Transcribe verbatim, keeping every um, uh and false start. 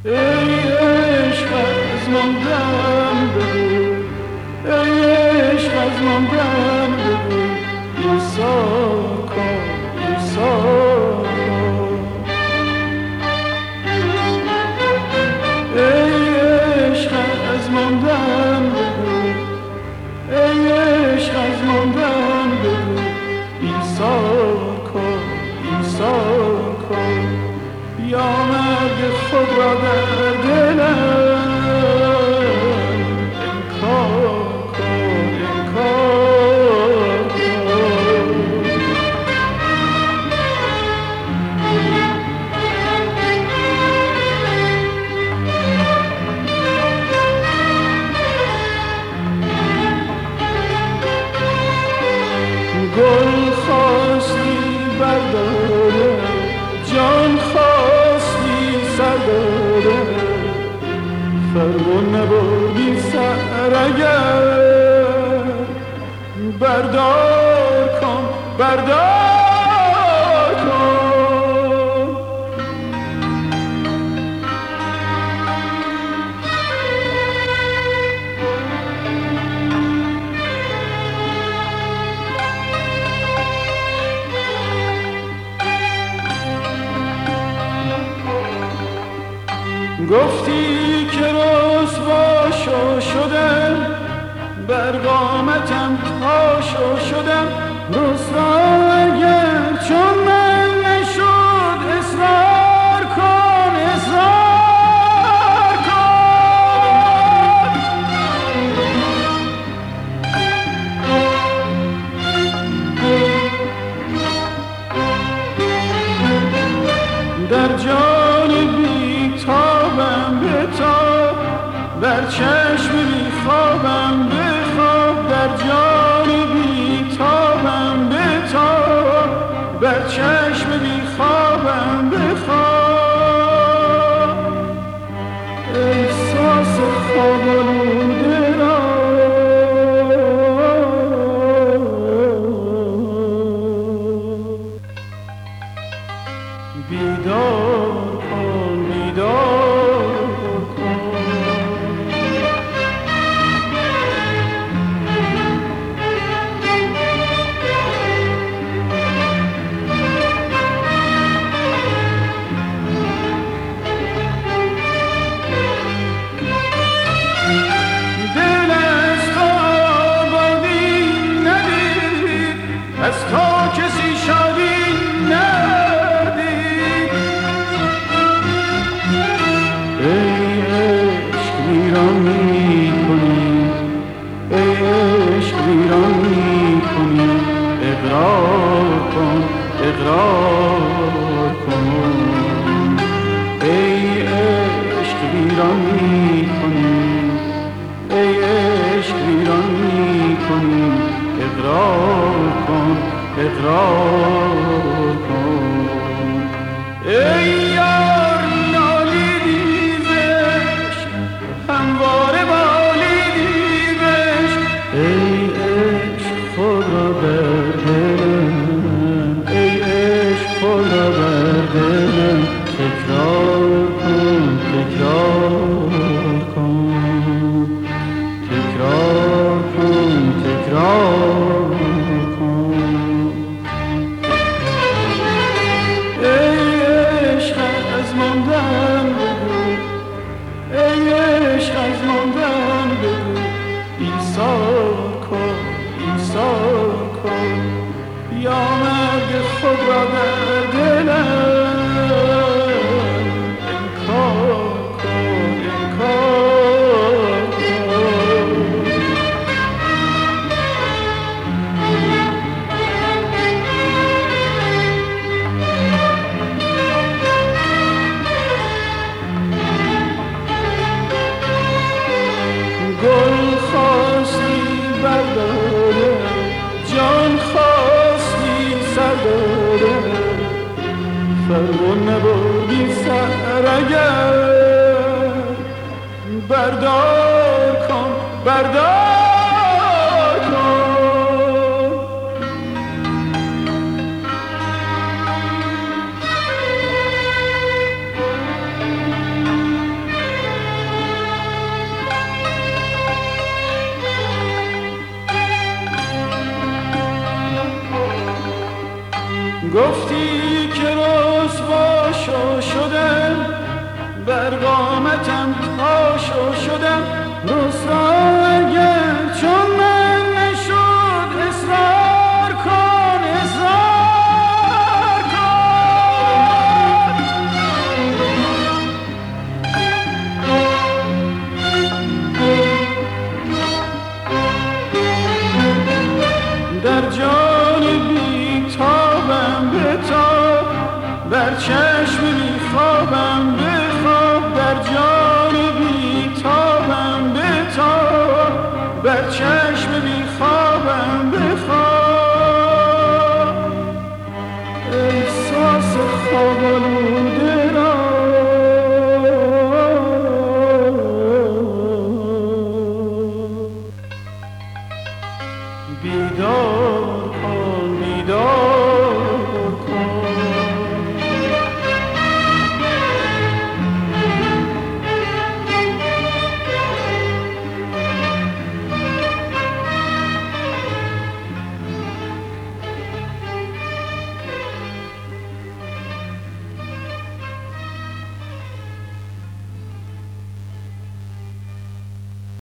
ای عشق از ماندن بگو، ای عشق از ماندن بگو، ایثار کن ایثار کن. ای عشق از ماندن بگو، ای عشق از ماندن بگو، ایثار کن ایثار کن. یا مرگ خود را در دلم انکار کن انکار کن. گل خواستی برداره، جان خواستی سرداره، فرمون نبردی سر اگر بردار کن بردار کن. گفتی که رسوا شو شدم، بر قامتم تاشو شدم، رسوا اگر چون من نشد اصرار کن اصرار کن. در جان بی‌تابم بتاب، بر چشم بی‌خوابم بخواب، در جان بی‌تابم بتاب، بر چشم بی‌خوابم بخواب. احساس خواب آلوده را بیدار کن بیدار کن. دل از تو آبادی ندید، از تو کسی شادی ندید. ای عشق ویران می کنی، ای عشق ویران می کنی، اقرار کن اقرار کن. ای عشق ویران می کنی، ای عشق ویران می کنی، اقرار کن اقرار کن. ای یار نالیدی عشق، همواره بالیدی عشق، ای عشق خود را بر دلم، ای عشق خود را بر دلم تکرار کن تکرار کن تکرار کن تکرار کن. ای عشق از ماندن بگو، ای عشق از ماندن بگو، ایثار کن ایثار کن. یا مرگ خود را در دلم انکار کن انکار کن. گل خواستی برداره، جان خواستی سرداره، فرمون نبردی سر اگر بردار کن بردار کن. بر چشم بیخوابم بخواب، در جان بیتابم بتاب، بر چشم بیخوابم بخواب، احساس خواب آلوده را بیدار کن.